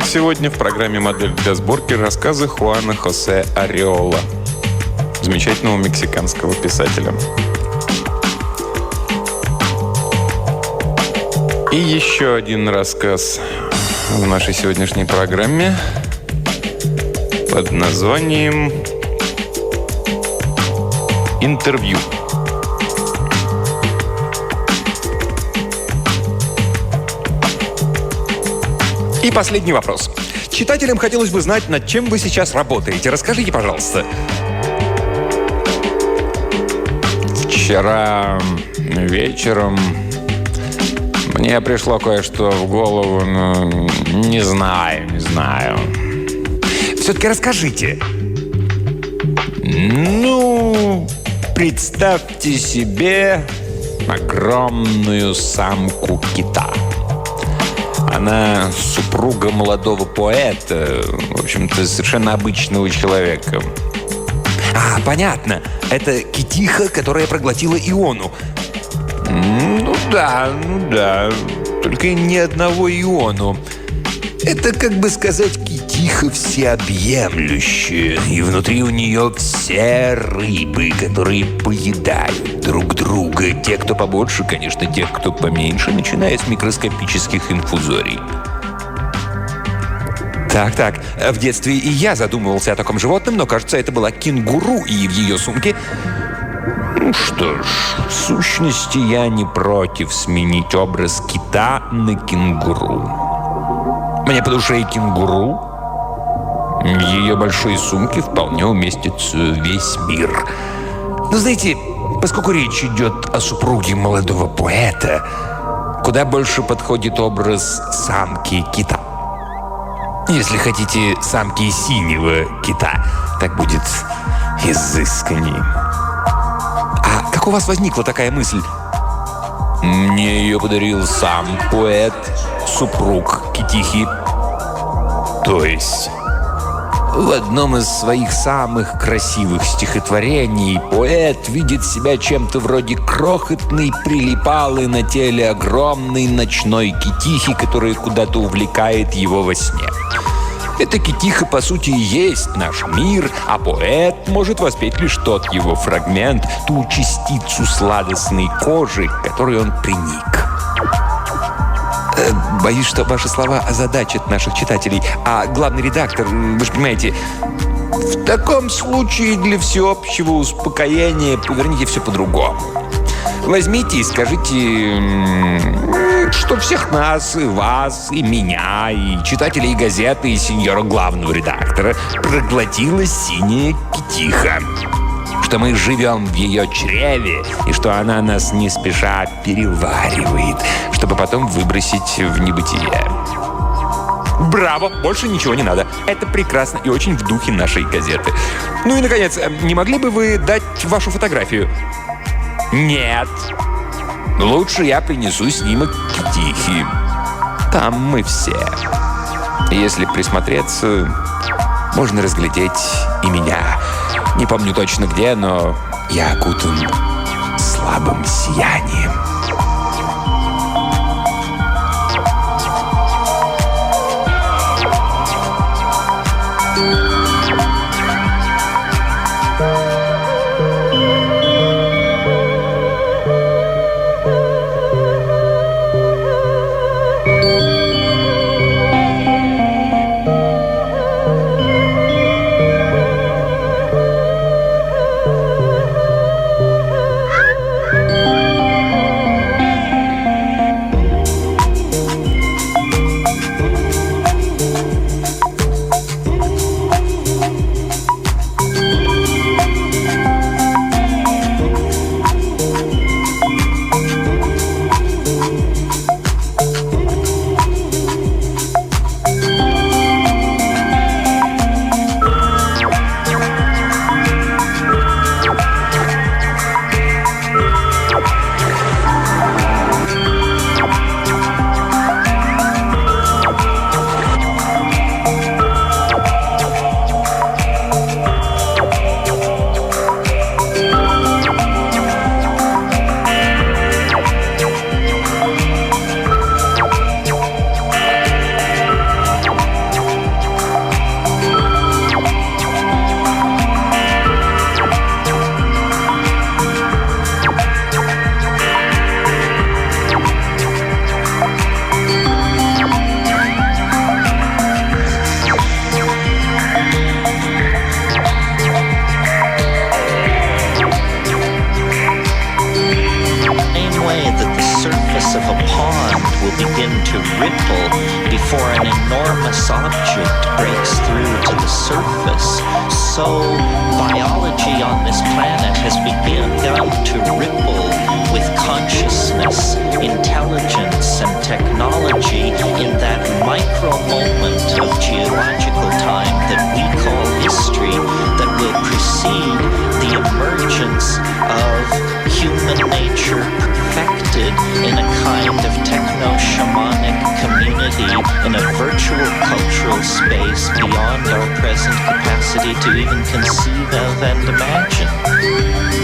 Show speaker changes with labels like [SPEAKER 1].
[SPEAKER 1] сегодня в программе «Модель для сборки» рассказы Хуана Хосе Ареола, замечательного мексиканского писателя. И еще один рассказ в нашей сегодняшней программе под названием «Интервью».
[SPEAKER 2] И последний вопрос. Читателям хотелось бы знать, над чем вы сейчас работаете. Расскажите, пожалуйста.
[SPEAKER 1] Вчера вечером мне пришло кое-что в голову, но не знаю.
[SPEAKER 2] Все-таки расскажите.
[SPEAKER 1] Представьте себе огромную самку кита. Она супруга молодого поэта, в общем-то, совершенно обычного человека.
[SPEAKER 2] Понятно. Это китиха, которая проглотила Иону.
[SPEAKER 1] Ну да. Только ни одного Иону.
[SPEAKER 2] Это, как бы сказать, китиха всеобъемлющая. И внутри у нее все рыбы, которые поедают друг друга. Те, кто побольше, конечно, тех, кто поменьше, начиная с микроскопических инфузорий. Так. В детстве и я задумывался о таком животном, но, кажется, это была кенгуру, и в ее сумке...
[SPEAKER 1] Что ж, в сущности, я не против сменить образ кита на кенгуру.
[SPEAKER 2] Мне по душе и кенгуру.
[SPEAKER 1] В ее большой сумке вполне уместится весь мир.
[SPEAKER 2] Но знаете, поскольку речь идет о супруге молодого поэта, куда больше подходит образ самки кита. Если хотите, самки синего кита. Так будет изысканней. А как у вас возникла такая мысль?
[SPEAKER 1] Мне ее подарил сам поэт, супруг китихи.
[SPEAKER 2] То есть... В одном из своих самых красивых стихотворений поэт видит себя чем-то вроде крохотной прилипалы на теле огромной ночной китихи, которая куда-то увлекает его во сне. Эта китиха, по сути, и есть наш мир, а поэт может воспеть лишь тот его фрагмент, ту частицу сладостной кожи, к которой он приник. Боюсь, что ваши слова озадачат наших читателей. А главный редактор, вы же понимаете... В таком случае для всеобщего успокоения поверните все по-другому. Возьмите и скажите, что всех нас, и вас, и меня, и читателей газеты, и сеньора главного редактора проглотила синяя китиха. Что мы живем в ее чреве, и что она нас не спеша переваривает, чтобы потом выбросить в небытие. Браво! Больше ничего не надо. Это прекрасно и очень в духе нашей газеты. Ну и, наконец, не могли бы вы дать вашу фотографию? Нет. Лучше я принесу снимок китихи. Там мы все. Если присмотреться, можно разглядеть и меня. Не помню точно где, но я окутан слабым сиянием.
[SPEAKER 3] to ripple before an enormous object breaks through to the surface, so biology on this planet has begun to ripple with consciousness, intelligence, and technology in that micro moment of geological time that we call history, that will precede the emergence of human nature perfected in a kind of techno-shamanic community in a virtual cultural space beyond our present capacity to even conceive of and imagine.